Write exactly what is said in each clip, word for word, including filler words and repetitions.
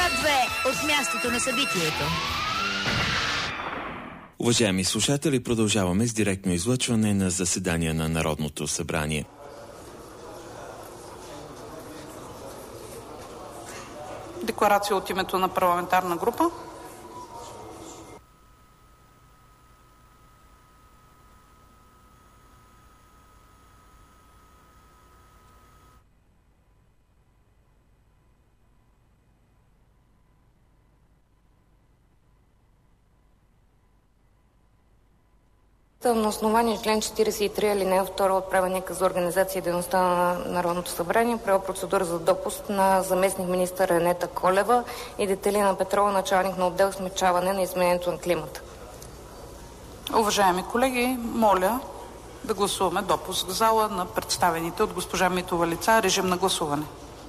две от мястото на събитието. Уважаеми слушатели, продължаваме с директно излъчване на заседание на Народното събрание. Декларация от името на парламентарна група. На основание член четиридесет и три алинея втора от Правилника за организация и дейността на Народното събрание правя процедура за допуск на заместник министър Енета Колева и Детелина Петрова, началник на отдел смечаване на изменението на климата. Уважаеми колеги, моля да гласуваме допуск в зала на представените от госпожа Митова лица. Режим на гласуване.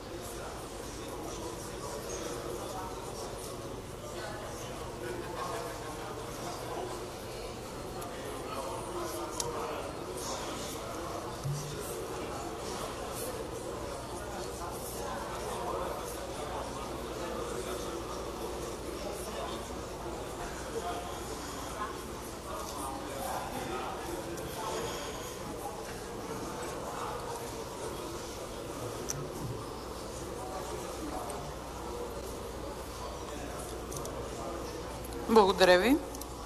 Благодаря ви.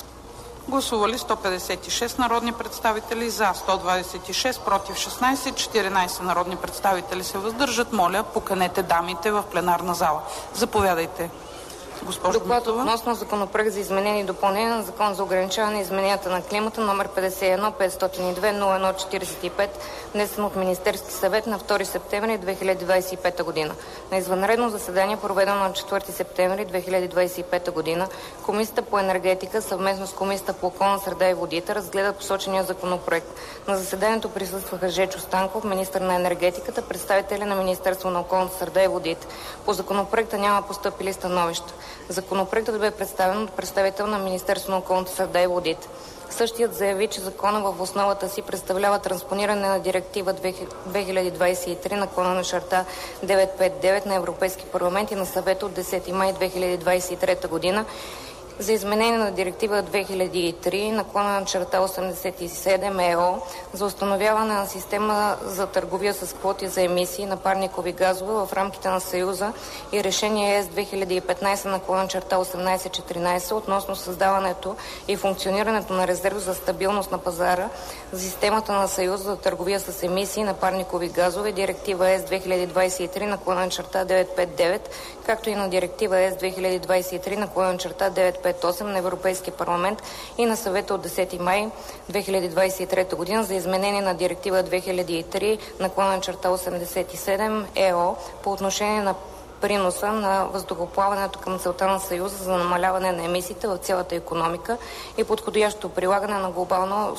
Гласували сто петдесет и шест народни представители, за сто двадесет и шест, против шестнадесет, четиринадесет народни представители се въздържат. Моля, поканете дамите в пленарна зала. Заповядайте, госпожо Доклад Митова. относно законопроект за изменение и допълнение на Закон за ограничаване на измененията на климата, номер петдесет и едно петстотин и две нула едно четиридесет и пет, внесен от Министерски съвет на втори септември две хиляди двадесет и пета година. На извънредно заседание, проведено на четвърти септември две хиляди двадесет и пета година, Комисията по енергетика съвместно с Комисията по околна среда и водите разгледа посочения законопроект. На заседанието присъстваха Жечо Станков, министър на енергетиката, представители на Министерство на околната среда и водите. По законопроекта няма постъпили становища. Законопроектът бе представен от представител на Министерство на околната среда и водите. Същият заяви, че закона в основата си представлява транспониране на директива две хиляди двадесет и три наклона на черта деветстотин петдесет и девет на Европейски парламент и на Съвета от десети май две хиляди двадесет и трета година за изменение на директива две хиляди и три наклона на черта осемдесет и седем ЕО за установяване на система за търговия с квоти за емисии на парникови газове в рамките на Съюза и решение ЕС две хиляди и петнадесет наклона черта осемнадесет четиринадесет относно създаването и функционирането на резерв за стабилност на пазара за системата на Съюза за търговия с емисии на парникови газове, директива ЕС две хиляди двадесет и три наклона черта деветстотин петдесет и девет, както и на директива ЕС две хиляди двадесет и три наклона черта деветстотин петдесет и осем на Европейския парламент и на Съвета от десети май две хиляди двадесет и трета година за изменение на директива две хиляди и три наклона черта осемдесет и седем ЕО по отношение на приноса на въздухоплаването към целта на Съюза за намаляване на емисиите в цялата икономика и подходящо прилагане на глобално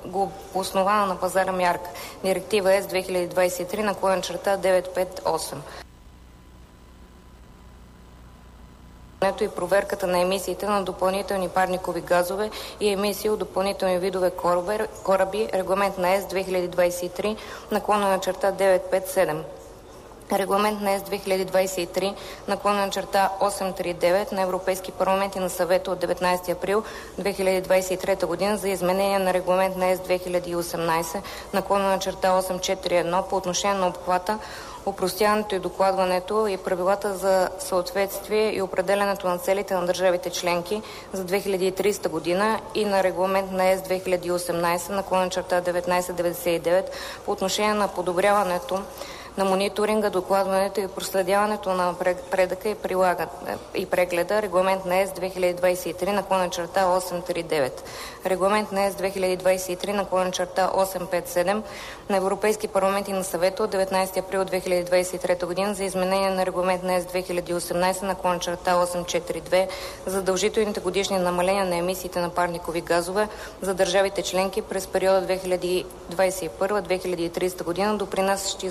основана на пазара мярка. Директива ЕС две хиляди двадесет и три наклона черта деветстотин петдесет и осем. И проверката на емисиите на допълнителни парникови газове и емисии от допълнителни видове кораби, регламент на ЕС две хиляди двадесет и три наклона на черта деветстотин петдесет и седем. Регламент на ЕС две хиляди двадесет и три наклона на черта осемстотин тридесет и девет на Европейски парламент и на Съвета от деветнадесети април две хиляди двадесет и трета година за изменение на регламент на ЕС две хиляди и осемнадесет наклона на черта осемстотин четиридесет и едно по отношение на обхвата, опростяването и докладването и правилата за съответствие и определянето на целите на държавите членки за две хиляди и тридесета година и на регламент на ЕС две хиляди и осемнадесет наклона черта деветнадесет деветдесет и девет по отношение на подобряването на мониторинга, докладването и проследяването на предъка и, и прегледа, регламент на ЕС две хиляди двадесет и три наклона черта осемстотин тридесет и девет, регламент на ЕС две хиляди двадесет и три наклона черта осемстотин петдесет и седем на Европейски парламент и на Съвета от деветнадесети април две хиляди двадесет и трета година за изменение на регламент на ЕС две хиляди и осемнадесет наклона черта осемстотин четиридесет и две за задължителните годишни намаления на емисиите на парникови газове за държавите членки през периода две хиляди двадесет и първа до две хиляди и тридесета година, допринасящи за действието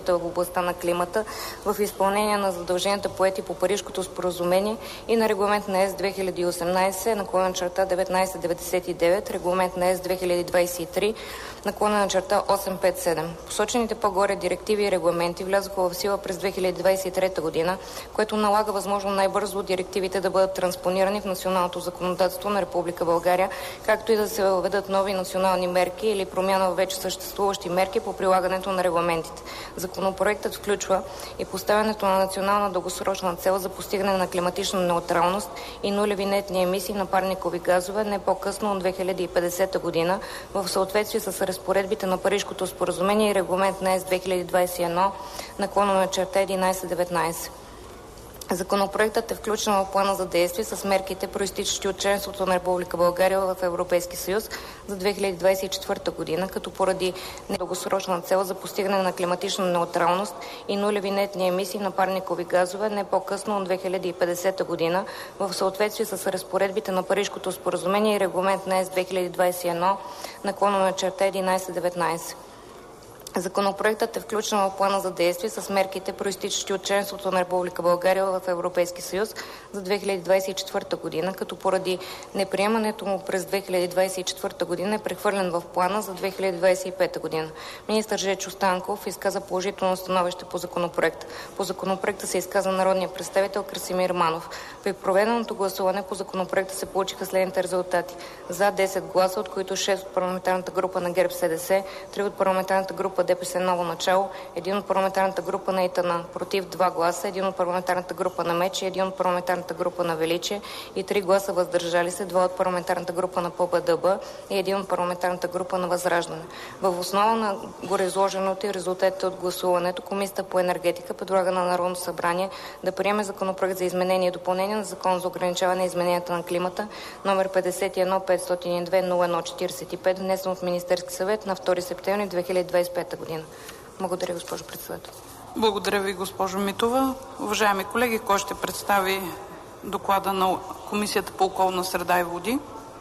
действията в областта на климата в изпълнение на задълженията поети по Парижкото споразумение и на регламент на ЕС две хиляди и осемнадесет наклонена черта деветнадесет деветдесет и девет, регламент на ЕС две хиляди двадесет и три наклонена черта осемстотин петдесет и седем. Посочените по-горе директиви и регламенти влязоха в сила през две хиляди двадесет и трета година, което налага възможно най-бързо директивите да бъдат транспонирани в националното законодателство на Република България, както и да се въведат нови национални мерки или промяна в вече съществуващи мерки по прилагането на регламентите. Законопроектът включва и поставянето на национална дългосрочна цел за постигане на климатична неутралност и нулеви нетни емисии на парникови газове не по-късно от две хиляди и петдесета година в съответствие с разпоредбите на Парижкото споразумение и регламент на ЕС две хиляди двадесет и едно наклонена черта единадесет деветнадесет. Законопроектът е включен в плана за действие с мерките, произтичащи от членството на Република България в Европейския съюз за две хиляди двадесет и четвърта година, като поради недългосрочна цел за постигане на климатична неутралност и нулеви нетни емисии на парникови газове не по-късно от две хиляди и петдесета година в съответствие с разпоредбите на Парижкото споразумение и регламент на ЕС две хиляди двадесет и едно наклонена черта единадесет деветнадесет. Законопроектът е включен в плана за действие с мерките, произтичащи от членството на Република България в Европейския съюз за две хиляди двадесет и четвърта година, като поради неприемането му през две хиляди двадесет и четвърта година е прехвърлен в плана за две хиляди двадесет и пета година. Министър Жечо Станков изказа положително становище по законопроекта. По законопроекта се изказа народният представител Красимир Манов. При проведеното гласуване по законопроекта се получиха следните резултати: за десет гласа, от които шест от парламентарната група на ГЕРБ-СДС, три от парламентарната група ДПС Ново начало, един от парламентарната група на ИТН, против два гласа, един от парламентарната група на МЕЧ, един от парламентарната група на Величие и три гласа въздържали се, два от парламентарната група на ППДБ и един от парламентарната група на Възраждане. Във основа на гореизложеното и резултатите от гласуването, Комисията по енергетика предлага на Народното събрание да приеме Законопроект за изменение и допълнение на Закона за ограничаване на измененията на климата, номер петдесет и едно петстотин и две нула едно четиридесет и пет, внесен от Министерския съвет на втори септември две хиляди двадесет и пета година. Благодаря, госпожо председател. Благодаря ви, госпожо Митова. Уважаеми колеги, кой ще представи доклада на Комисията по околна среда и води?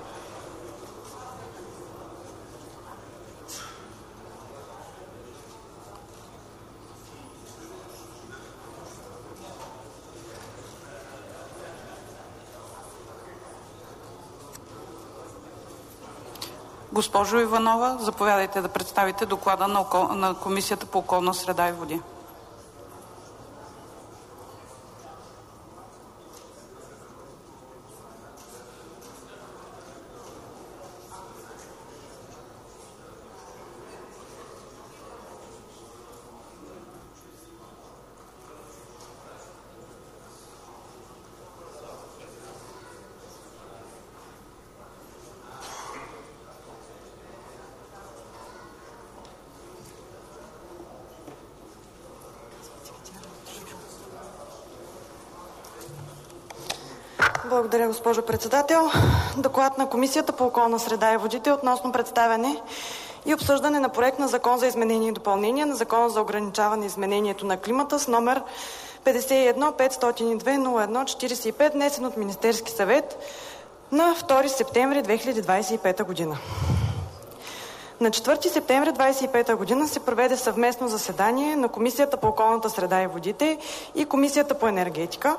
Госпожо Иванова, заповядайте да представите доклада на, окол... на Комисията по околна среда и води. Благодаря, госпожо председател. Доклад на Комисията по околна среда и водите относно представяне и обсъждане на проект на Закон за изменение и допълнение на Закона за ограничаване изменението на климата с номер петдесет и едно петстотин и две нула едно четиридесет и пет, внесен от Министерски съвет на втори септември две хиляди двадесет и пета година. На четвърти септември две хиляди двадесет и пета година се проведе съвместно заседание на Комисията по околната среда и водите и Комисията по енергетика,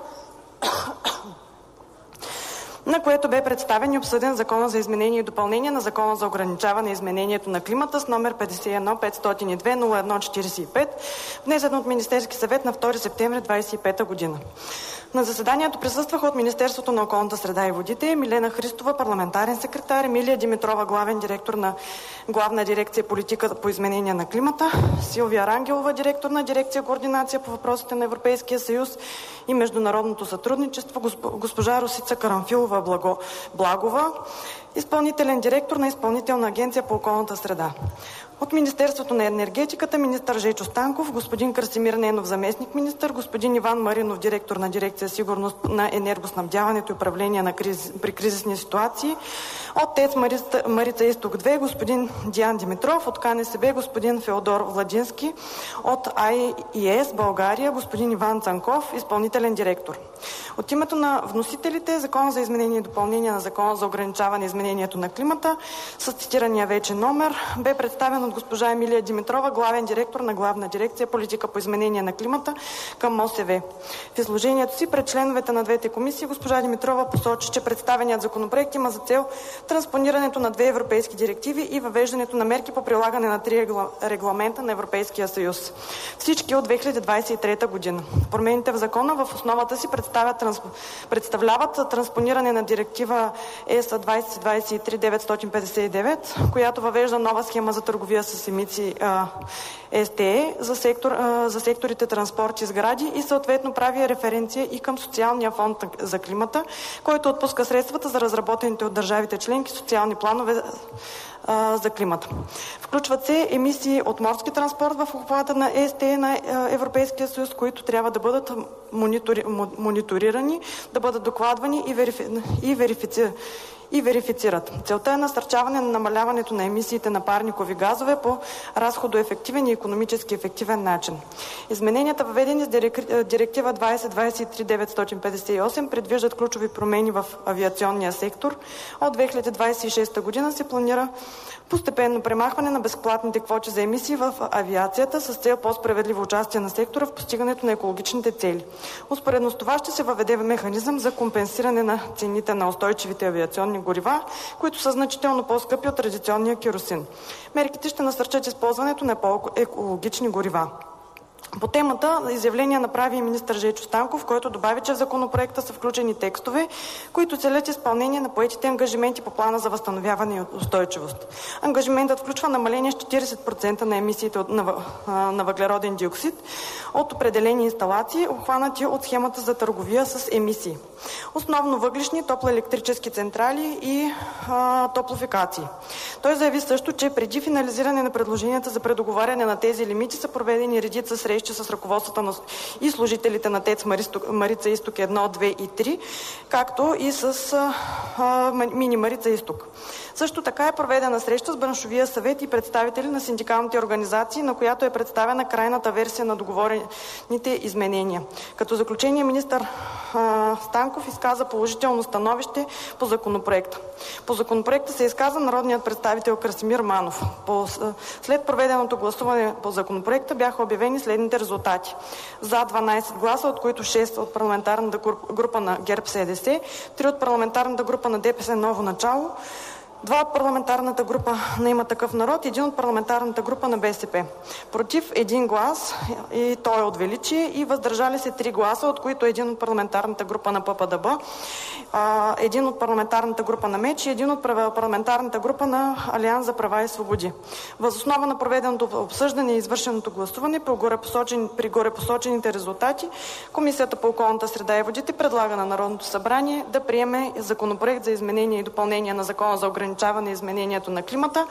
на което бе представен и обсъден Закона за изменение и допълнение на Закона за ограничаване изменението на климата с номер петдесет и едно петстотин и две нула едно четиридесет и пет, внесен от Министерски съвет на втори септември две хиляди двадесет и пета година. На заседанието присъстваха от Министерството на околната среда и водите Милена Христова, парламентарен секретар, Емилия Димитрова, главен директор на Главна дирекция политика по изменение на климата, Силвия Рангелова, директор на дирекция координация по въпросите на Европейския съюз и международното сътрудничество, госпожа Росица Карамфилова Благо, Благова, изпълнителен директор на Изпълнителна агенция по околната среда. От Министерството на енергетиката министър Жечо Станков, господин Красимир Ненов, заместник министър, господин Иван Маринов, директор на дирекция сигурност на енергоснабдяването и управление на криз, при кризисни ситуации, от ТЕЦ Марица, Марица Изток две, господин Диан Димитров, от КНСБ господин Феодор Владински, от Ай И Ес България господин Иван Цанков, изпълнителен директор. От името на вносителите Закон за изменение и допълнение на Закона за ограничаване изменението на климата с цитирания вече номер бе представен от госпожа Емилия Димитрова, главен директор на Главна дирекция „Политика по изменение на климата“ към МОСВ. В изложението си пред членовете на двете комисии госпожа Димитрова посочи, че представеният законопроект има за цел транспонирането на две европейски директиви и въвеждането на мерки по прилагане на три регламента на Европейския съюз. Всички от две хиляди двадесет и трета година. Промените в закона в основата си представят, представляват транспониране на директива Е С двадесет двадесет и три деветстотин петдесет и девет, която въвежда нова схема за търговия с емисии С Т Е за, сектор, а, за секторите транспорт и сгради и съответно прави референция и към социалния фонд за климата, който отпуска средствата за разработените от държавите членки социални планове а, за климата. Включват се емисии от морски транспорт в обхвата на С Т Е на Европейския съюз, които трябва да бъдат монитори, мониторирани, да бъдат докладвани и, верифи, и верифицирани и верифицират. Целта е насърчаване на намаляването на емисиите на парникови газове по разходоефективен и икономически ефективен начин. Измененията, въведени с директива двадесет двадесет и три деветстотин петдесет и осем, предвиждат ключови промени в авиационния сектор. От две хиляди двадесет и шеста година се планира постепенно премахване на безплатните квоти за емисии в авиацията с цел по-справедливо участие на сектора в постигането на екологичните цели. Успоредно с това ще се въведе механизъм за компенсиране на цените на устойчивите авиационни горива, които са значително по-скъпи от традиционния керосин. Мерките ще насърчат използването на по-екологични горива. По темата изявление направи и министър Жечо Станков, който добави, че в законопроекта са включени текстове, които целят изпълнение на поетите ангажименти по плана за възстановяване и устойчивост. Ангажиментът включва намаление с четиридесет процента на емисиите на въглероден диоксид от определени инсталации, обхванати от схемата за търговия с емисии. Основно въглищни, топлоелектрически централи и а, топлофикации. Той заяви също, че преди финализиране на предложенията за предоговаряне на тези лимити са проведени редица срещи с ръководствата на и служителите на ТЕЦ Марица Изток едно, две и три, както и с а, мини Марица Изток. Също така е проведена среща с браншовия съвет и представители на синдикалните организации, на която е представена крайната версия на договорените изменения. Като заключение министър а, Станков изказа положително становище по законопроекта. По законопроекта се изказа народният представител Красимир Манов. По, след проведеното гласуване по законопроекта бяха обявени следните резултати. За дванадесет гласа, от които шест от парламентарната група на ГЕРБ С Д С, три от парламентарната група на Д П С Ново начало, два от парламентарната група на Има такъв народ и един от парламентарната група на Б С П. Против един глас, и той е от Величие, и въздържали се три гласа, от които един от парламентарната група на П П Д Б, един от парламентарната група на М Е Ч и един от парламентарната група на Алианс за права и свободи. Въз основа на проведеното обсъждане и извършеното гласуване при горепосочен, при горепосочените резултати, Комисията по околната среда и водите предлага на Народното събрание да приеме законопроект за изменение и допълнение на Закона за ограничаване изменението на климата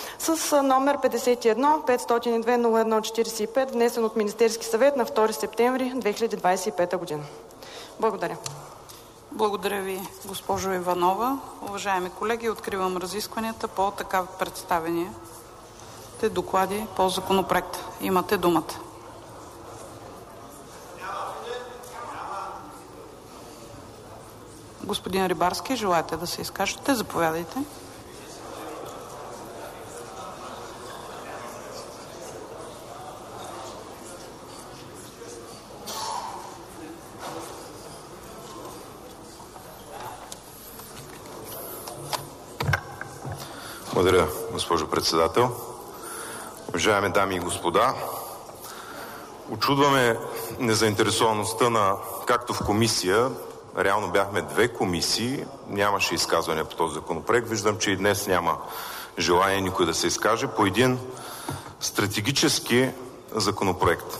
с номер петдесет и едно петстотин и две нула едно четиридесет и пет, внесен от Министерски съвет на втори септември две хиляди двадесет и пета година. Благодаря. Благодаря ви, госпожо Иванова. Уважаеми колеги, откривам разискванията по така представените доклади по законопроекта. Имате думата. Господин Рибарски, желаете да се изкажете? Заповядайте. Благодаря, госпожо председател. Уважаеми дами и господа, учудваме незаинтересоваността на, както в комисия, реално бяхме две комисии, нямаше изказване по този законопроект. Виждам, че и днес няма желание никой да се изкаже по един стратегически законопроект.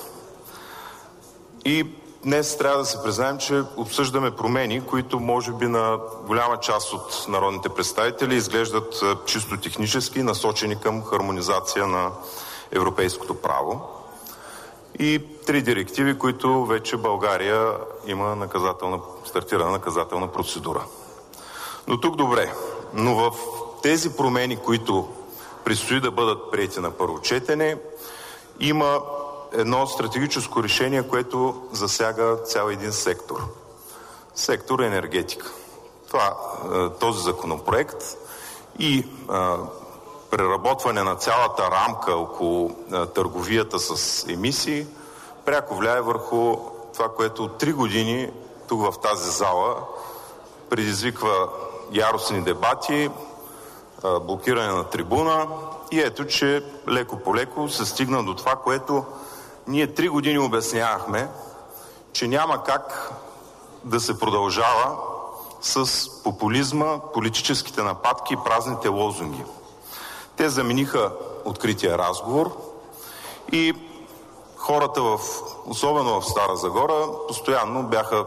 И днес трябва да се признаем, че обсъждаме промени, които може би на голяма част от народните представители изглеждат чисто технически, насочени към хармонизация на европейското право. И три директиви, които вече България има наказателна, стартирана наказателна процедура. Но тук добре. Но в тези промени, които предстои да бъдат приети на първо четене, има едно стратегическо решение, което засяга цял един сектор. Сектор енергетика. Това, този законопроект и а, преработване на цялата рамка около търговията с емисии пряко влияе върху това, което от три години тук в тази зала предизвиква яростни дебати, блокиране на трибуна и ето, че леко по леко се стигна до това, което ние три години обяснявахме, че няма как да се продължава с популизма, политическите нападки и празните лозунги. Те замениха открития разговор и хората, в, особено в Стара Загора, постоянно бяха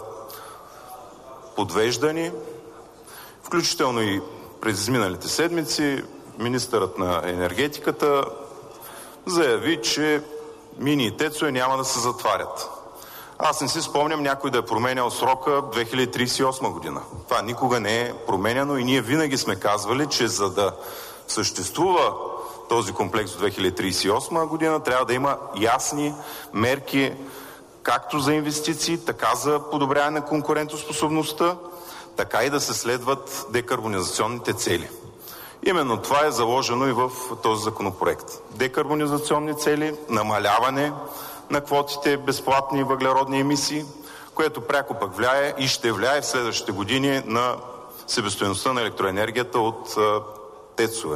подвеждани, включително и през изминалите седмици министърът на енергетиката заяви, че мини и тецове няма да се затварят. Аз не си спомням някой да е променял срока две хиляди тридесет и осма година. Това никога не е променяно и ние винаги сме казвали, че за да съществува този комплекс до две хиляди тридесет и осма година, трябва да има ясни мерки както за инвестиции, така за подобряване на конкурентоспособността, така и да се следват декарбонизационните цели. Именно това е заложено и в този законопроект. Декарбонизационни цели, намаляване на квотите безплатни въглеродни емисии, което пряко пък влияе и ще влияе в следващите години на себестойността на електроенергията от тецове.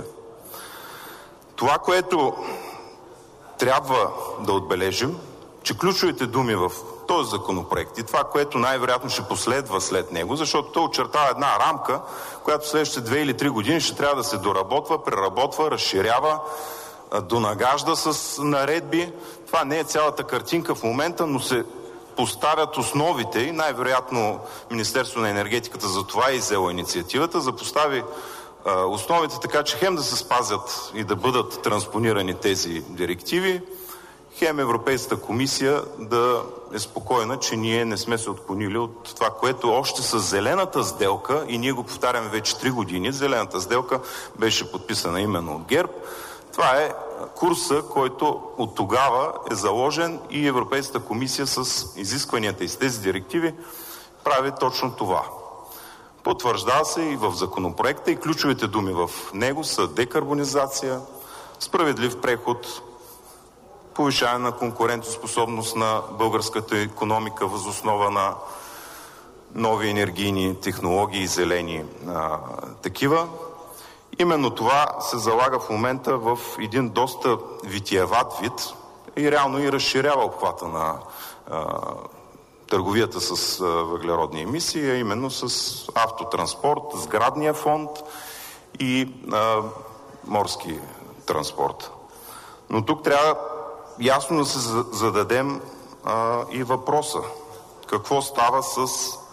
Това, което трябва да отбележим, че ключовите думи в този законопроект и това, което най-вероятно ще последва след него, защото той очертава една рамка, която следващите две или три години ще трябва да се доработва, преработва, разширява, донагажда с наредби. Това не е цялата картинка в момента, но се поставят основите и най-вероятно Министерството на енергетиката за това и взела инициативата, за постави основите така, че хем да се спазят и да бъдат транспонирани тези директиви, хем Европейската комисия да е спокойна, че ние не сме се отклонили от това, което още с зелената сделка, и ние го повтаряме вече три години, зелената сделка беше подписана именно от ГЕРБ. Това е курса, който от тогава е заложен и Европейската комисия с изискванията и с тези директиви прави точно това. Потвърждава се и в законопроекта и ключовите думи в него са декарбонизация, справедлив преход, повишаване на конкурентоспособност на българската икономика въз основа на нови енергийни технологии и зелени а, такива. Именно това се залага в момента в един доста витиеват вид и реално и разширява обхвата на а, търговията с а, въглеродни емисии, а именно с автотранспорт, сградния фонд и а, морски транспорт. Но тук трябва ясно да се зададем а, и въпроса. Какво става с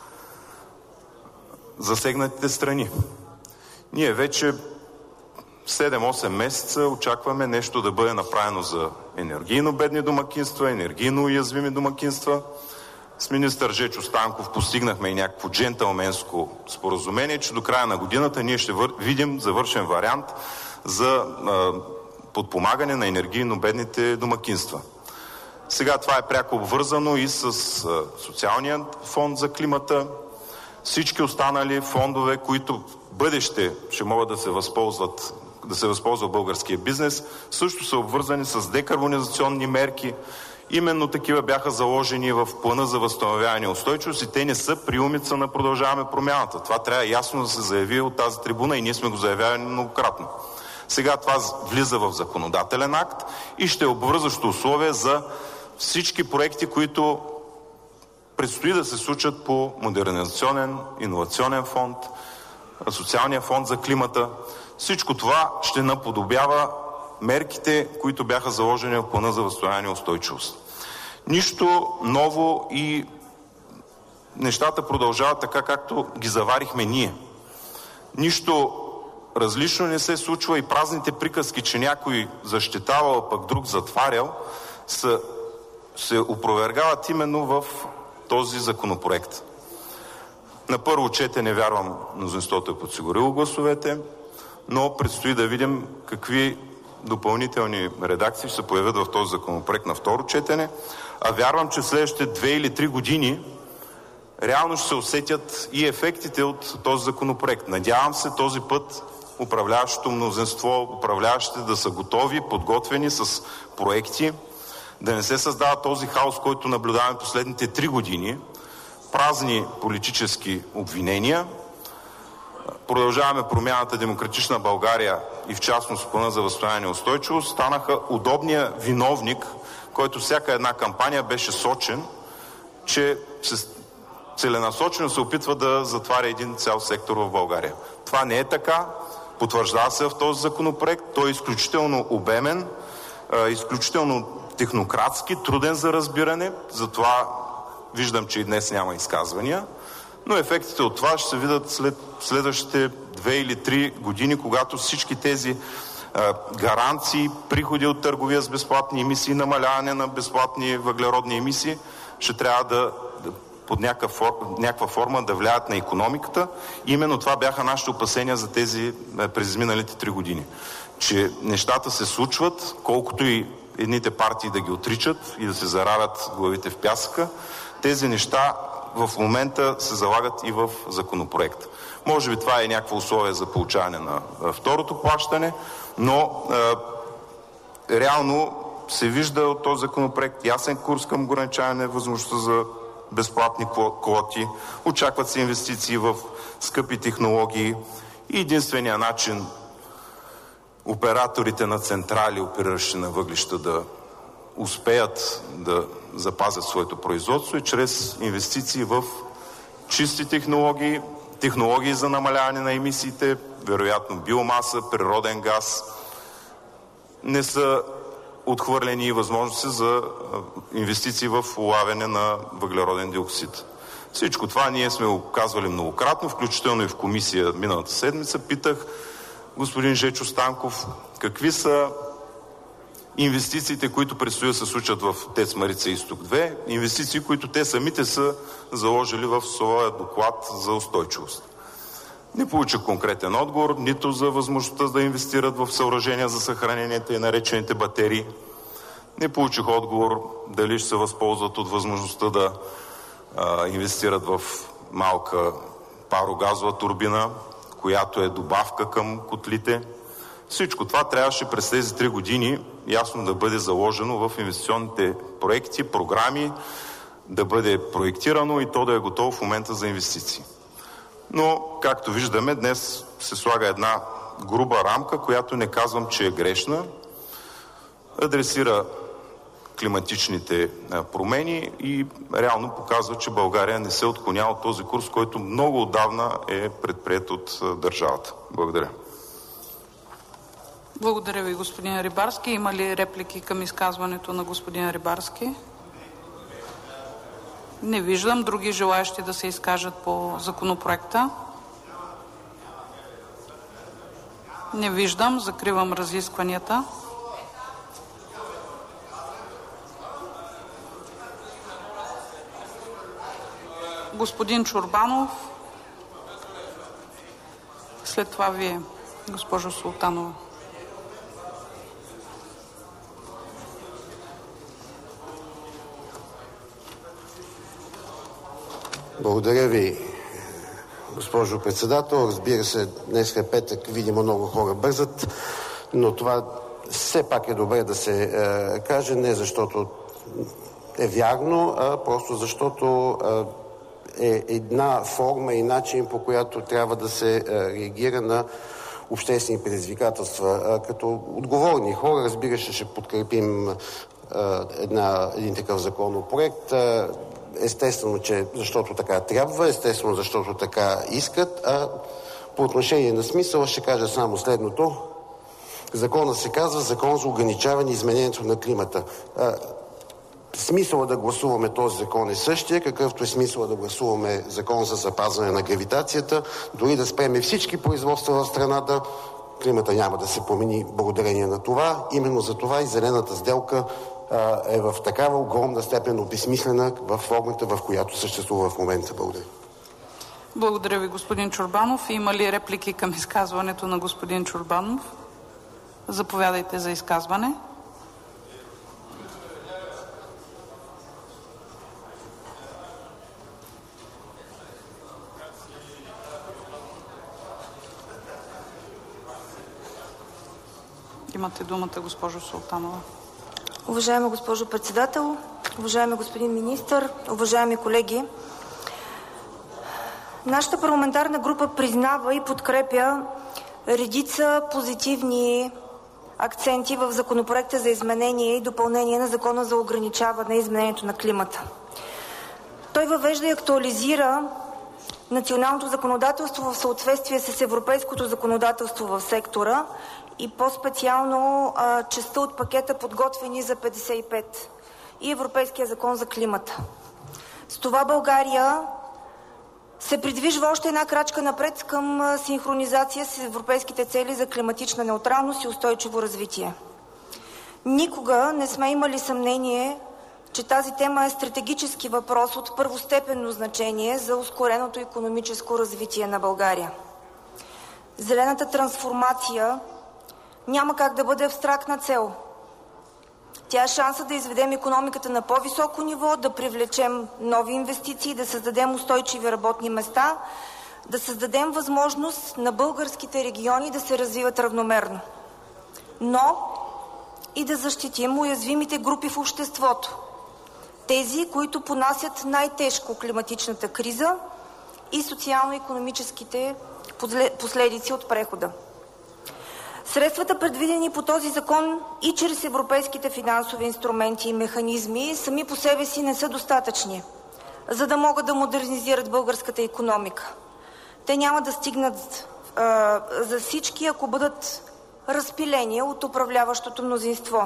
засегнатите страни? Ние вече седем-осем месеца очакваме нещо да бъде направено за енергийно бедни домакинства, енергийно уязвими домакинства. С министър Жечо Станков постигнахме и някакво джентълменско споразумение, че до края на годината ние ще вър... видим завършен вариант за а, подпомагане на енергийно бедните домакинства. Сега това е пряко обвързано и с а, социалния фонд за климата, всички останали фондове, които в бъдеще ще могат да се възползват, да се възползва българския бизнес, също са обвързани с декарбонизационни мерки. Именно такива бяха заложени в плана за възстановяване и устойчивост и те не са приумица на Продължаваме промяната. Това трябва ясно да се заяви от тази трибуна и ние сме го заявявали многократно. Сега това влиза в законодателен акт и ще е обвързващо условие за всички проекти, които предстои да се случат по модернизационен, иновационен фонд, социалния фонд за климата. Всичко това ще наподобява мерките, които бяха заложени в плана за възстановяване и устойчивост. Нищо ново и нещата продължават така, както ги заварихме ние. Нищо различно не се случва и празните приказки, че някой защитавал, пък друг затварял, са, се опровергават именно в този законопроект. На първо четене, вярвам, мнозинството е подсигурило гласовете, но предстои да видим какви допълнителни редакции ще се появят в този законопроект на второ четене, а вярвам, че в следващите две или три години реално ще се усетят и ефектите от този законопроект. Надявам се този път управляващото мнозинство, управляващите да са готови, подготвени с проекти, да не се създава този хаос, който наблюдаваме последните три години, празни политически обвинения. Продължаваме Промяната, Демократична България и в частност Плана за възстановяване и устойчивост станаха удобния виновник, който всяка една кампания беше сочен, че целенасочено се опитва да затваря един цял сектор в България. Това не е така. Потвърждава се в този законопроект. Той е изключително обемен, изключително технократски, труден за разбиране. Затова виждам, че и днес няма изказвания. Но ефектите от това ще се видят след следващите две или три години, когато всички тези а, гаранции, приходи от търговия с безплатни емисии, намаляване на безплатни въглеродни емисии, ще трябва да, да под някаква, фор, някаква форма да влияят на икономиката. Именно това бяха нашите опасения за тези през изминалите три години. Че нещата се случват, колкото и едните партии да ги отричат и да се заравят главите в пясъка, тези неща в момента се залагат и в законопроект. Може би това е някакво условие за получаване на второто плащане, но е, реално се вижда от този законопроект ясен курс към ограничаване възможността за безплатни квоти, очакват се инвестиции в скъпи технологии и единственият начин операторите на централи, опериращи на въглища, да успеят да запазят своето производство и чрез инвестиции в чисти технологии, технологии за намаляване на емисиите, вероятно биомаса, природен газ. Не са отхвърлени и възможности за инвестиции в улавяне на въглероден диоксид. Всичко това ние сме го казвали многократно, включително и в комисия миналата седмица. Питах господин Жечо Станков какви са инвестициите, които предстои да се случат в ТЕЦ Марица Изток две, инвестиции, които те самите са заложили в своя доклад за устойчивост. Не получих конкретен отговор, нито за възможността да инвестират в съоръжения за съхранението и наречените батерии. Не получих отговор дали ще се възползват от възможността да а, инвестират в малка парогазова турбина, която е добавка към котлите. Всичко това трябваше през тези три години ясно да бъде заложено в инвестиционните проекти, програми, да бъде проектирано и то да е готово в момента за инвестиции. Но, както виждаме, днес се слага една груба рамка, която не казвам, че е грешна, адресира климатичните промени и реално показва, че България не се отклонява от този курс, който много отдавна е предприет от държавата. Благодаря. Благодаря ви, господин Рибарски. Има ли реплики към изказването на господин Рибарски? Не виждам. Други желаещи да се изкажат по законопроекта? Не виждам. Закривам разискванията. Господин Чорбанов. След това вие, госпожо Султанова. Благодаря ви, госпожо председател. Разбира се, днес е петък, видимо много хора бързат, но това все пак е добре да се е, каже, не защото е вярно, а просто защото е, е една форма и начин, по която трябва да се е, реагира на обществени предизвикателства. Е, като отговорни хора, разбира се, ще подкрепим е, една, един такъв законопроект. Е, Естествено, че защото така трябва, естествено, защото така искат, а по отношение на смисъла ще кажа само следното. Законът се казва Закон за ограничаване изменението на климата. А, смисъла да гласуваме този закон е същия, какъвто е смисъла да гласуваме Закон за запазване на гравитацията, дори да спреме всички производства в страната, климата няма да се промени благодарение на това. Именно за това и зелената сделка е в такава огромна степен обезсмислена в формата, в която съществува в момента. Благодаря. Благодаря ви, господин Чорбанов. Има ли реплики към изказването на господин Чорбанов? Заповядайте за изказване. Имате думата, госпожо Султанова. Уважаема госпожо председател, уважаеми господин министър, уважаеми колеги! Нашата парламентарна група признава и подкрепя редица позитивни акценти в Законопроекта за изменение и допълнение на Закона за ограничаване изменението на климата. Той въвежда и актуализира националното законодателство в съответствие с европейското законодателство в сектора и по-специално частта от пакета подготвени за петдесет и пет и Европейския закон за климата. С това България се придвижва още една крачка напред към синхронизация с европейските цели за климатична неутралност и устойчиво развитие. Никога не сме имали съмнение, че тази тема е стратегически въпрос от първостепенно значение за ускореното икономическо развитие на България. Зелената трансформация няма как да бъде абстрактна цел. Тя е шанса да изведем икономиката на по-високо ниво, да привлечем нови инвестиции, да създадем устойчиви работни места, да създадем възможност на българските региони да се развиват равномерно. Но и да защитим уязвимите групи в обществото. Тези, които понасят най-тежко климатичната криза и социално-икономическите последици от прехода. Средствата, предвидени по този закон и чрез европейските финансови инструменти и механизми, сами по себе си не са достатъчни, за да могат да модернизират българската икономика. Те няма да стигнат а, за всички, ако бъдат разпилени от управляващото мнозинство.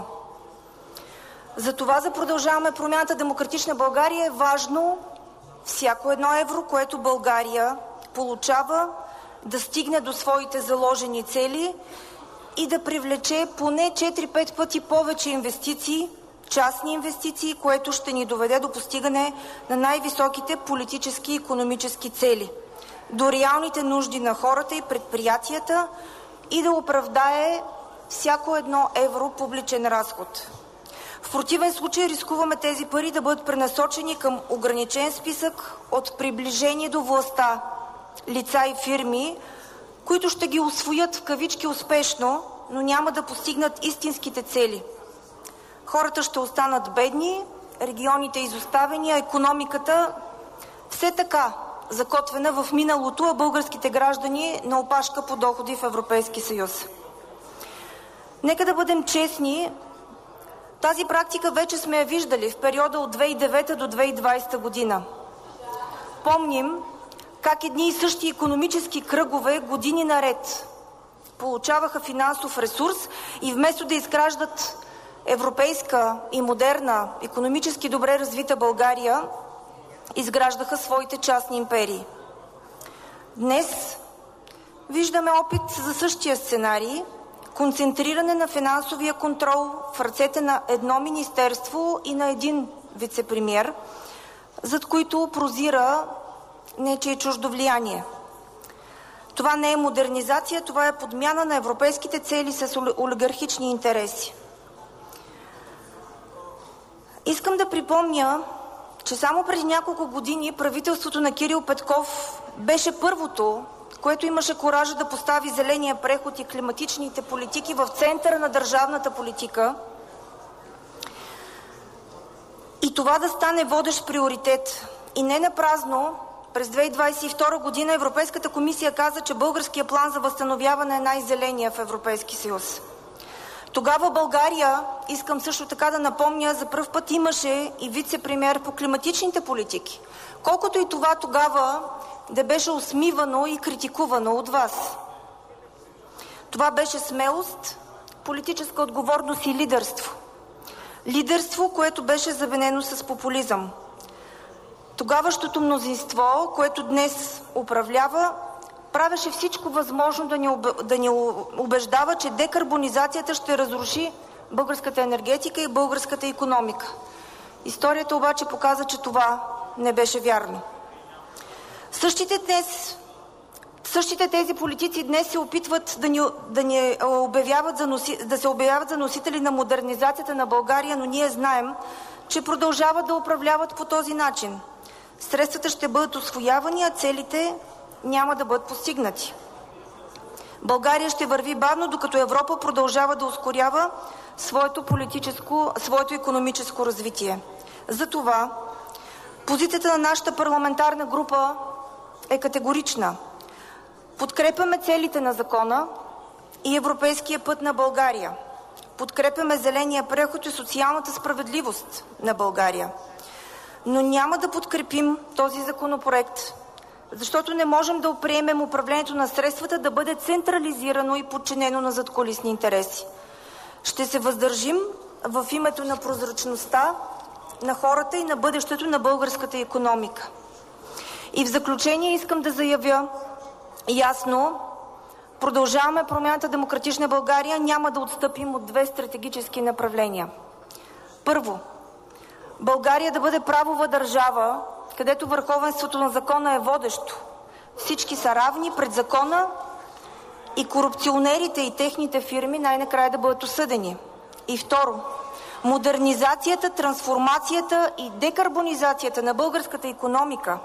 Затова за Продължаваме промяната Демократична България е важно всяко едно евро, което България получава, да стигне до своите заложени цели и да привлече поне четири-пет пъти повече инвестиции, частни инвестиции, което ще ни доведе до постигане на най-високите политически и икономически цели, до реалните нужди на хората и предприятията и да оправдае всяко едно евро публичен разход. В противен случай рискуваме тези пари да бъдат пренасочени към ограничен списък от приближение до властта лица и фирми, които ще ги усвоят в кавички успешно, но няма да постигнат истинските цели. Хората ще останат бедни, регионите изоставени, а икономиката все така закотвена в миналото, а българските граждани на опашка по доходи в Европейски съюз. Нека да бъдем честни, тази практика вече сме я виждали в периода от две хиляди и девета до две хиляди и двадесета година. Помним как едни и същи икономически кръгове години наред получаваха финансов ресурс и вместо да изграждат европейска и модерна, икономически добре развита България, изграждаха своите частни империи. Днес виждаме опит за същия сценарий, концентриране на финансовия контрол в ръцете на едно министерство и на един вицепремиер, зад които прозира нечие чуждо влияние. Това не е модернизация, това е подмяна на европейските цели с олигархични интереси. Искам да припомня, че само преди няколко години правителството на Кирил Петков беше първото, което имаше коража да постави зеления преход и климатичните политики в центъра на държавната политика и това да стане водещ приоритет. И не напразно през две хиляди двадесет и втора година Европейската комисия каза, че българския план за възстановяване е най-зеления в Европейски съюз. Тогава България, искам също така да напомня, за пръв път имаше и вице-премиер по климатичните политики. Колкото и това тогава да беше усмивано и критикувано от вас. Това беше смелост, политическа отговорност и лидерство. Лидерство, което беше завенено с популизъм. Тогавашното мнозинство, което днес управлява, правеше всичко възможно да ни, да ни убеждава, че декарбонизацията ще разруши българската енергетика и българската икономика. Историята обаче показа, че това не беше вярно. Същите, днес, същите тези политици днес се опитват да, ни, да, ни обявяват за носи, да се обявяват за носители на модернизацията на България, но ние знаем, че продължават да управляват по този начин. Средствата ще бъдат усвоявани, а целите няма да бъдат постигнати. България ще върви бавно, докато Европа продължава да ускорява своето политическо, своето икономическо развитие. Затова позицията на нашата парламентарна група е категорична. Подкрепяме целите на закона и европейския път на България. Подкрепяме зеления преход и социалната справедливост на България. Но няма да подкрепим този законопроект, защото не можем да приемем управлението на средствата да бъде централизирано и подчинено на задкулисни интереси. Ще се въздържим в името на прозрачността на хората и на бъдещето на българската икономика. И в заключение искам да заявя ясно: Продължаваме Промяната Демократична България няма да отстъпим от две стратегически направления. Първо, България да бъде правова държава, където върховенството на закона е водещо. Всички са равни пред закона и корупционерите и техните фирми най-накрая да бъдат осъдени. И второ, модернизацията, трансформацията и декарбонизацията на българската икономика,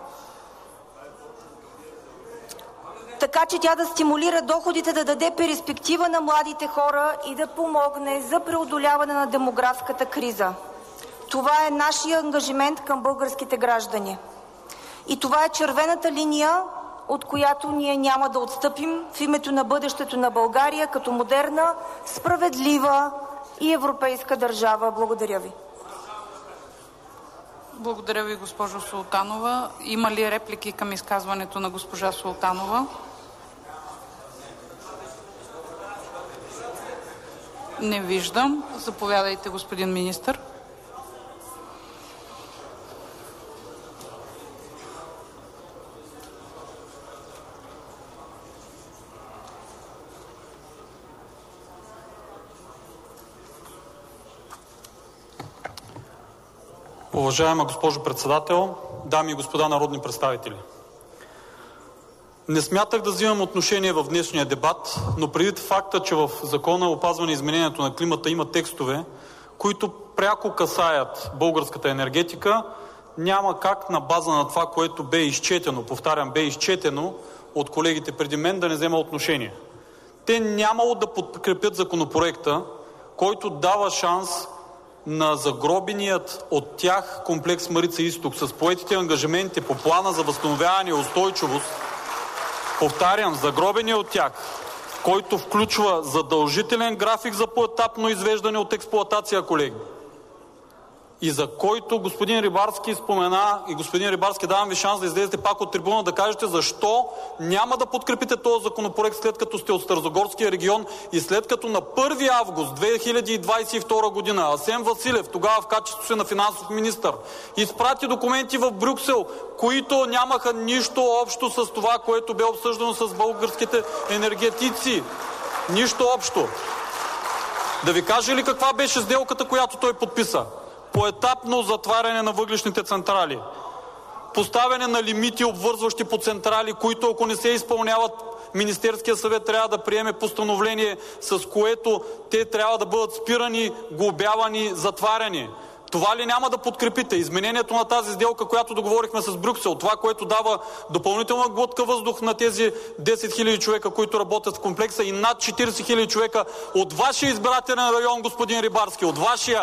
така че тя да стимулира доходите, да даде перспектива на младите хора и да помогне за преодоляване на демографската криза. Това е нашия ангажимент към българските граждани. И това е червената линия, от която ние няма да отстъпим в името на бъдещето на България като модерна, справедлива и европейска държава. Благодаря ви. Благодаря ви, госпожо Султанова. Има ли реплики към изказването на госпожа Султанова? Не виждам. Заповядайте, господин министър. Уважаема госпожо председател, дами и господа народни представители! Не смятах да взимам отношение в днешния дебат, но предвид факта, че в Закона опазване изменението на климата има текстове, които пряко касаят българската енергетика, няма как на база на това, което бе изчетено, повтарям, бе изчетено от колегите преди мен, да не взема отношение. Те нямало да подкрепят законопроекта, който дава шанс на загробеният от тях комплекс Марица изток с поетите ангажименти по плана за възстановяване и устойчивост, повтарям, загробения от тях, който включва задължителен график за поетапно извеждане от експлоатация, колеги, и за който господин Рибарски спомена, и господин Рибарски, давам ви шанс да излезете пак от трибуна да кажете защо няма да подкрепите този законопроект, след като сте от Старозагорския регион и след като на първи август две хиляди двадесет и втора година Асен Василев, тогава в качеството си на финансов министър, изпрати документи в Брюксел, които нямаха нищо общо с това, което бе обсъждано с българските енергетици. Нищо общо. Да ви кажа ли каква беше сделката, която той подписа? Поетапно затваряне на въглищните централи, поставяне на лимити, обвързващи по централи, които ако не се изпълняват, Министерския съвет трябва да приеме постановление, с което те трябва да бъдат спирани, глобявани, затваряни. Това ли няма да подкрепите? Изменението на тази сделка, която договорихме с Брюксел, това, което дава допълнителна глътка въздух на тези десет хиляди човека, които работят в комплекса, и над четиридесет хиляди човека от вашия избирателен район, господин Рибарски, от вашия.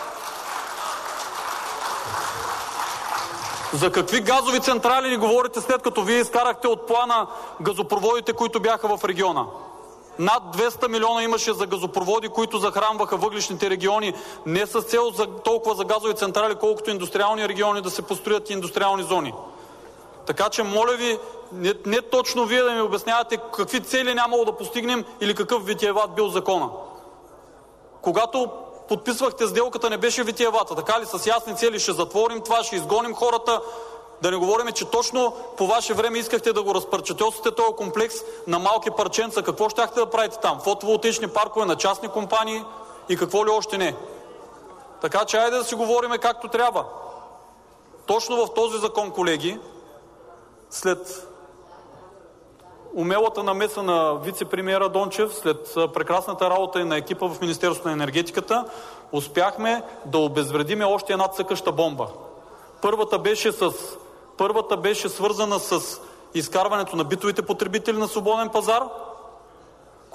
За какви газови централи ни говорите, след като вие изкарахте от плана газопроводите, които бяха в региона? Над двеста милиона имаше за газопроводи, които захранваха въглищните региони, не с цел за, толкова за газови централи, колкото индустриални региони да се построят и индустриални зони. Така че, моля ви, не, не точно вие да ми обяснявате какви цели нямало да постигнем или какъв витиеват бил закона. Когато подписвахте сделката, не беше витиевата. Така ли, с ясни цели ще затворим това, ще изгоним хората? Да не говорим, че точно по ваше време искахте да го разпарчетосите този комплекс на малки парченца. Какво щяхте да правите там? Фотоволтаични паркове на частни компании и какво ли още не. Така че айде да си говорим както трябва. Точно в този закон, колеги, след умелата намеса на вице-премиера Дончев, след прекрасната работа и на екипа в Министерството на енергетиката, успяхме да обезвредиме още една цъкаща бомба. Първата беше, с... Първата беше свързана с изкарването на битовите потребители на свободен пазар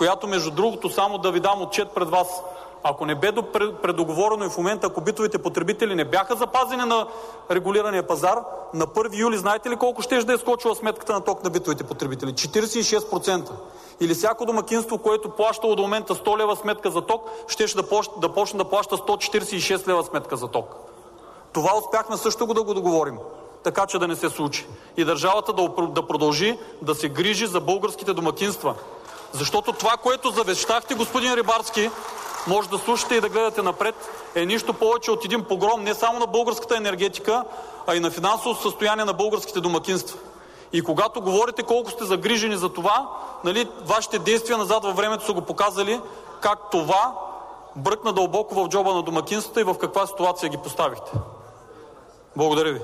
която между другото, само да ви дам отчет пред вас, ако не бе предоговорено и в момента, ако битовите потребители не бяха запазени на регулирания пазар, на първи юли знаете ли колко ще да е скочила сметката на ток на битовите потребители? четиридесет и шест процента. Или всяко домакинство, което плащало до момента сто лева сметка за ток, ще да, почне, да почне да плаща сто четиридесет и шест лева сметка за ток. Това успяхме също го да го договорим, така че да не се случи. И държавата да, да продължи да се грижи за българските домакинства. Защото това, което завещахте, господин Рибарски, може да слушате и да гледате напред, е нищо повече от един погром не само на българската енергетика, а и на финансово състояние на българските домакинства. И когато говорите колко сте загрижени за това, нали, вашите действия назад във времето са го показали как това бръкна дълбоко в джоба на домакинствата и в каква ситуация ги поставихте. Благодаря ви.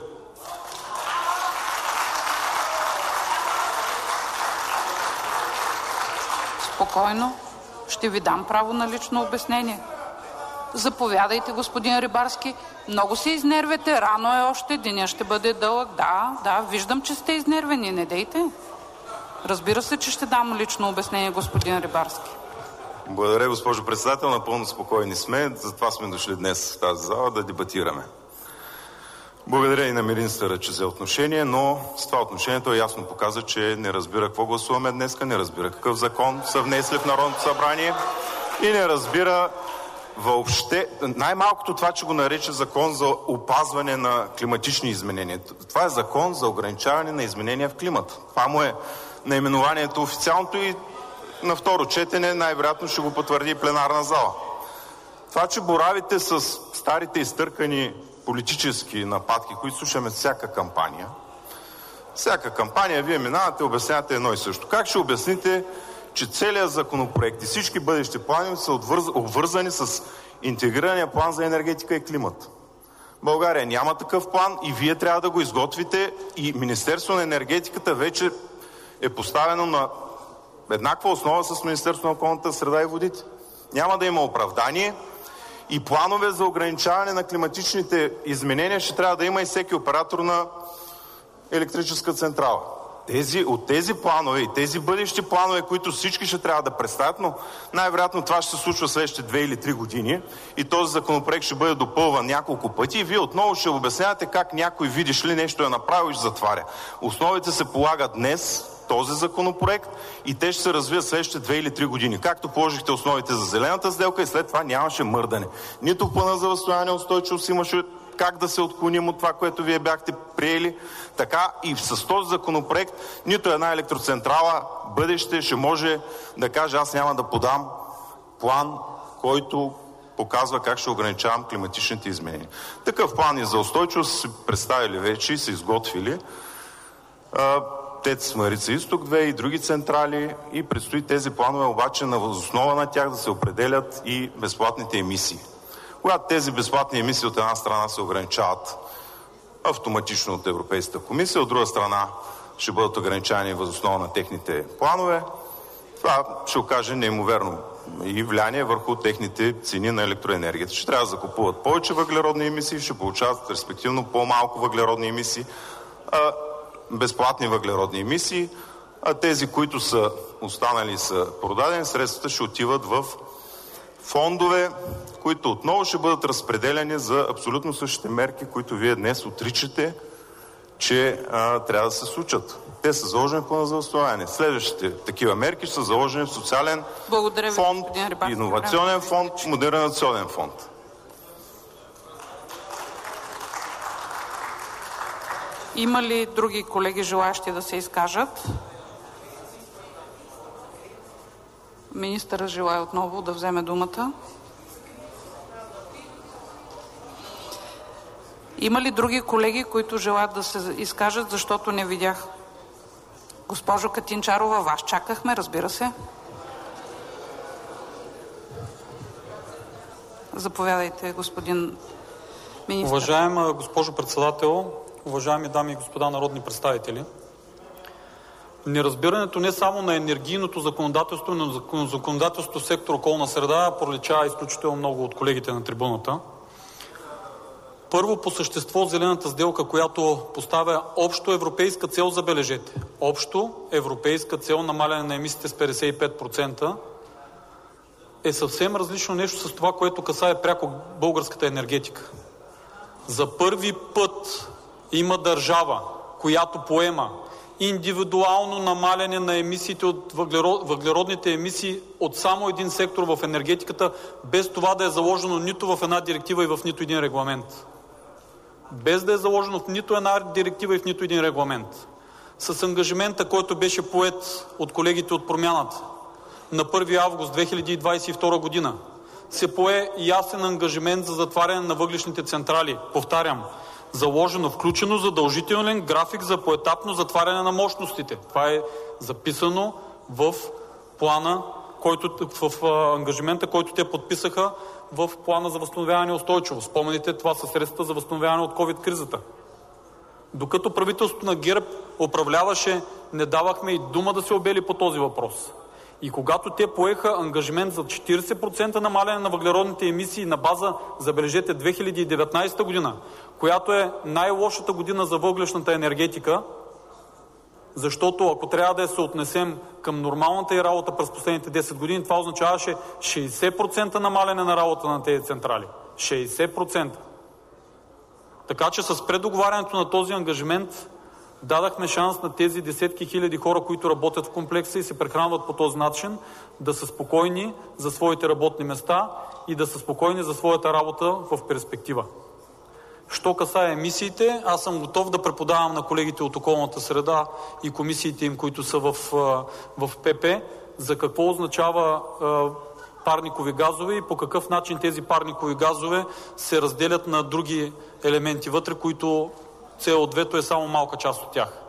Спокойно. Ще ви дам право на лично обяснение. Заповядайте, господин Рибарски. Много се изнервете. Рано е още. Деня ще бъде дълъг. Да, да, виждам, че сте изнервени. Не дейте. Разбира се, че ще дам лично обяснение, господин Рибарски. Благодаря, госпожо председател. Напълно спокойни сме. Затова сме дошли днес в тази зала да дебатираме. Благодаря и на министъра, че взе отношение, но с това отношението ясно показа, че не разбира какво гласуваме днеска, не разбира какъв закон са внесли в Народното събрание и не разбира въобще, най-малкото това, че го нарече закон за опазване на климатични изменения. Това е закон за ограничаване на изменения в климата. Това му е наименованието официалното и на второ четене най-вероятно ще го потвърди пленарна зала. Това, че боравите с старите изтъркани политически нападки, които слушаме всяка кампания, всяка кампания вие минавате, обяснявате едно и също. Как ще обясните, че целият законопроект и всички бъдещи плани са обвързани с интегрирания план за енергетика и климат? България няма такъв план и вие трябва да го изготвите и Министерството на енергетиката вече е поставено на еднаква основа с Министерството на околната среда и водите. Няма да има оправдание и планове за ограничаване на климатичните изменения ще трябва да има и всеки оператор на електрическа централа. Тези, от тези планове и тези бъдещи планове, които всички ще трябва да представят, но най-вероятно това ще се случва следващите две или три години и този законопроект ще бъде допълван няколко пъти и вие отново ще обяснявате как някой, видиш ли, нещо е направил и ще затваря. Основите се полагат днес, този законопроект, и те ще се развият следващите две или три години. Както положихте основите за зелената сделка и след това нямаше мърдане. Нито в плана за възстановяване и устойчивост имаше как да се отклоним от това, което вие бяхте приели, така и с този законопроект нито една електроцентрала бъдеще ще може да каже: аз няма да подам план, който показва как ще ограничавам климатичните изменения. Такъв план и за устойчивост са представили вече и са изготвили ТЕЦ Марица Изток две и други централи и предстои тези планове обаче на възоснова на тях да се определят и безплатните емисии. Когато тези безплатни емисии от една страна се ограничават автоматично от Европейската комисия, от друга страна ще бъдат ограничавани въз основа на техните планове, това ще окаже неимоверно и влияние върху техните цени на електроенергията. Ще трябва да закупуват повече въглеродни емисии, ще получават респективно по-малко въглеродни емисии, а, безплатни въглеродни емисии, а тези, които са останали и са продадени, средствата ще отиват в фондове, които отново ще бъдат разпределени за абсолютно същите мерки, които вие днес отричате, че а, трябва да се случат. Те са заложени в плана за възстановяване. Следващите такива мерки ще са заложени в социален Благодаря фонд, ви, иновационен фонд, модерниzaционен фонд. Има ли други колеги желаящи да се изкажат? Министърът желае отново да вземе думата. Има ли други колеги, които желаят да се изкажат, защото не видях? Госпожо Катинчарова, вас чакахме, разбира се. Заповядайте, господин министър. Уважаема госпожо председател, уважаеми дами и господа народни представители, неразбирането не само на енергийното законодателство, но на законодателството в сектор околна среда проличава изключително много от колегите на трибуната. Първо, по същество зелената сделка, която поставя общо европейска цел, забележете, общо европейска цел намаляне на емисиите с петдесет и пет процента е съвсем различно нещо с това, което касае пряко българската енергетика. За първи път има държава, която поема индивидуално намаляне на емисиите от въглерод, въглеродните емисии от само един сектор в енергетиката, без това да е заложено нито в една директива и в нито един регламент. Без да е заложено в нито една директива и в нито един регламент. С ангажимента, който беше поет от колегите от Промяната на първи август две хиляди двадесет и втора година, се пое ясен ангажимент за затваряне на въглищните централи. Повтарям, заложено, включено задължителен график за поетапно затваряне на мощностите. Това е записано в плана, който, в ангажимента, който те подписаха в плана за възстановяване и устойчивост. Спомените, това са средства за възстановяване от ковид-кризата. Докато правителството на ГЕРБ управляваше, не давахме и дума да се обели по този въпрос. И когато те поеха ангажимент за четиридесет процента намаляне на въглеродните емисии на база, забележете, две хиляди и деветнадесета година, която е най-лошата година за въглищната енергетика, защото ако трябва да я се отнесем към нормалната ѝ работа през последните десет години, това означаваше шейсет процента намаляне на работа на тези централи. шейсет процента. Така че с предоговарянето на този ангажимент дадахме шанс на тези десетки хиляди хора, които работят в комплекса и се прехранват по този начин, да са спокойни за своите работни места и да са спокойни за своята работа в перспектива. Що касае емисиите, аз съм готов да преподавам на колегите от околната среда и комисиите им, които са в, в ПП, за какво означава парникови газове и по какъв начин тези парникови газове се разделят на други елементи вътре, които С О две е само малка част от тях.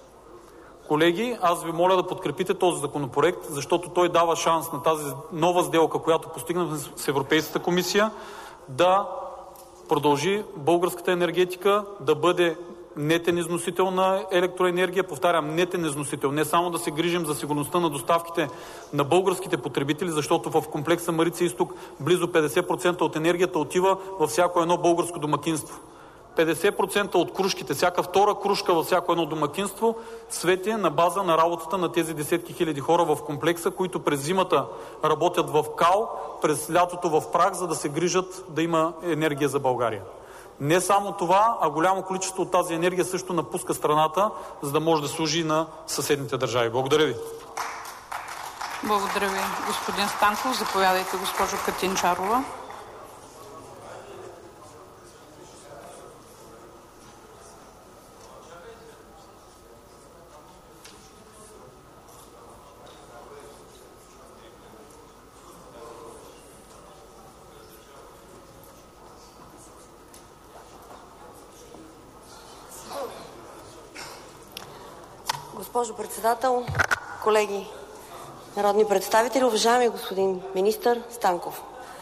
Колеги, аз ви моля да подкрепите този законопроект, защото той дава шанс на тази нова сделка, която постигнахме с Европейската комисия, да продължи българската енергетика да бъде нетен износител на електроенергия. Повтарям, нетен износител. Не само да се грижим за сигурността на доставките на българските потребители, защото в комплекса Марица изток близо петдесет процента от енергията отива във всяко едно българско домакинство. петдесет процента от кружките, всяка втора кружка във всяко едно домакинство свети на база на работата на тези десетки хиляди хора в комплекса, които през зимата работят в кал, през лятото в прах, за да се грижат да има енергия за България. Не само това, а голямо количество от тази енергия също напуска страната, за да може да служи на съседните държави. Благодаря ви. Благодаря ви, господин Станков. Заповядайте, госпожо Катинчарова. Госпожо председател, колеги народни представители, уважаеми господин министър Станков!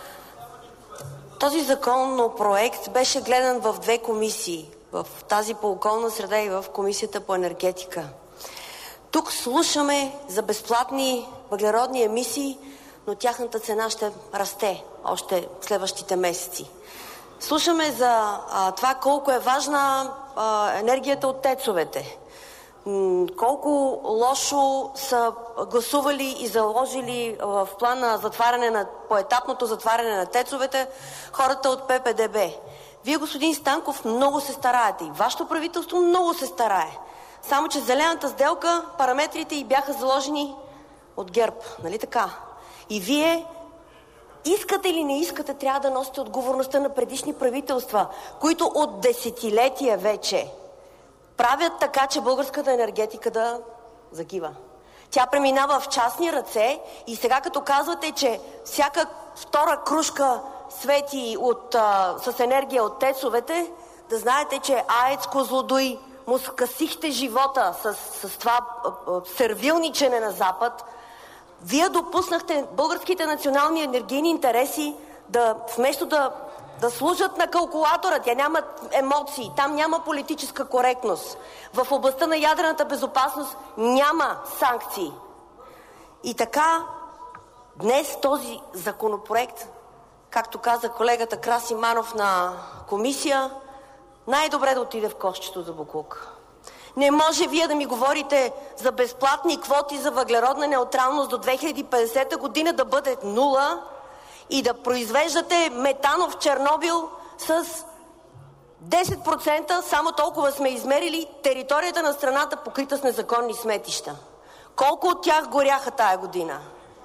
Този законопроект беше гледан в две комисии, в тази по околна среда и в Комисията по енергетика. Тук слушаме за безплатни въглеродни емисии, но тяхната цена ще расте още в следващите месеци. Слушаме за а, това колко е важна а, енергията от тецовете. Колко лошо са гласували и заложили в плана затваряне на, поетапното затваряне на тецовете хората от П П Д Б. Вие, господин Станков, много се стараете и вашето правителство много се старае. Само че зелената сделка, параметрите й бяха заложени от ГЕРБ, нали така? И вие искате или не искате, трябва да носите отговорността на предишни правителства, които от десетилетия вече правят така, че българската енергетика да загива. Тя преминава в частни ръце и сега като казвате, че всяка втора кружка свети от, а, с енергия от тецовете, да знаете, че АЕЦ Козлодуй му скъсихте живота с, с това а, а, сервилничене на Запад. Вие допуснахте българските национални енергийни интереси да вместо да да служат на калкулатора. Тя няма емоции, там няма политическа коректност. В областта на ядрената безопасност няма санкции. И така, днес този законопроект, както каза колегата Краси Манов на комисия, най-добре да отиде в кошчето за боклук. Не може вие да ми говорите за безплатни квоти за въглеродна неутралност до две хиляди и петдесета година да бъде нула, и да произвеждате метан в Чернобил с десет процента, само толкова сме измерили територията на страната, покрита с незаконни сметища. Колко от тях горяха тая година?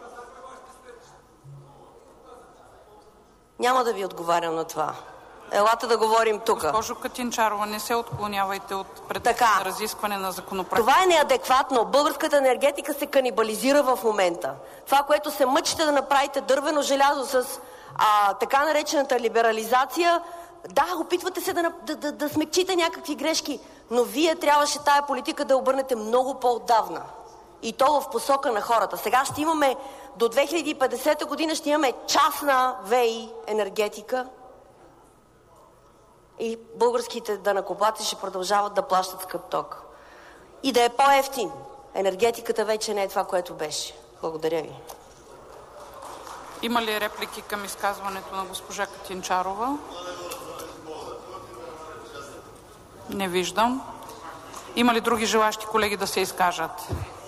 Няма да ви отговарям на това. Елате да говорим тук. Госпожо Катинчарова, не се отклонявайте от предмета на разискване на законопроекта. Това е неадекватно. Българската енергетика се канибализира в момента. Това, което се мъчите да направите дървено желязо с а, така наречената либерализация, да, опитвате се да, да, да, да смекчите някакви грешки, но вие трябваше тая политика да обърнете много по-отдавна. И то в посока на хората. Сега ще имаме, до две хиляди и петдесета година ще имаме частна ВЕИ енергетика и българските данъкоплатци ще продължават да плащат скъп ток. И да е по-евтин. Енергетиката вече не е това, което беше. Благодаря ви. Има ли реплики към изказването на госпожа Катинчарова? Не виждам. Има ли други желащи колеги да се изкажат?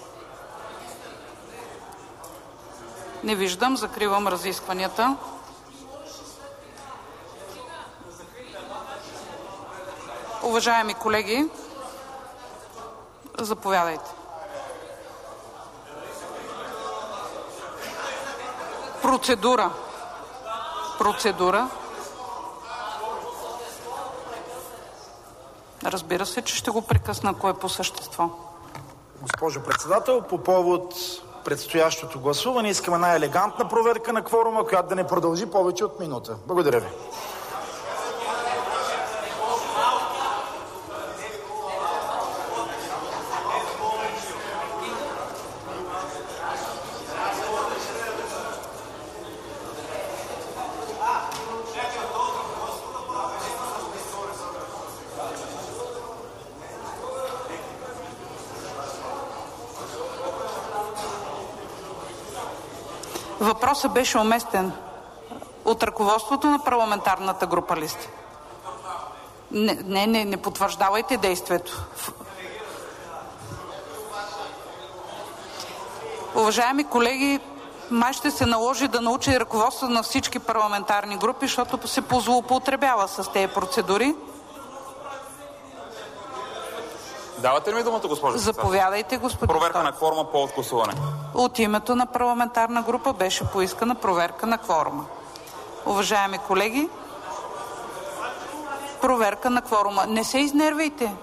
Не виждам. Закривам разискванията. Уважаеми колеги, заповядайте. Процедура. Процедура. Разбира се, че ще го прекъсна, ако е по същество. Госпожо председател, по повод предстоящото гласуване искам една елегантна проверка на кворума, която да не продължи повече от минута. Благодаря ви. Въпросът беше уместен. От ръководството на парламентарната група ли сте? Не, не, не, не потвърждавайте действието. Уважаеми колеги, май ще се наложи да науча и ръководството на всички парламентарни групи, защото се позлоупотребява с тези процедури. Давате ли ми думата, госпожо? Заповядайте, господин. Проверка на кворума по гласуване. От името на парламентарна група беше поискана проверка на кворума. Уважаеми колеги, проверка на кворума. Не се изнервяйте.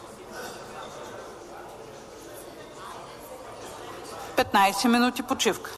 петнайсет минути почивка.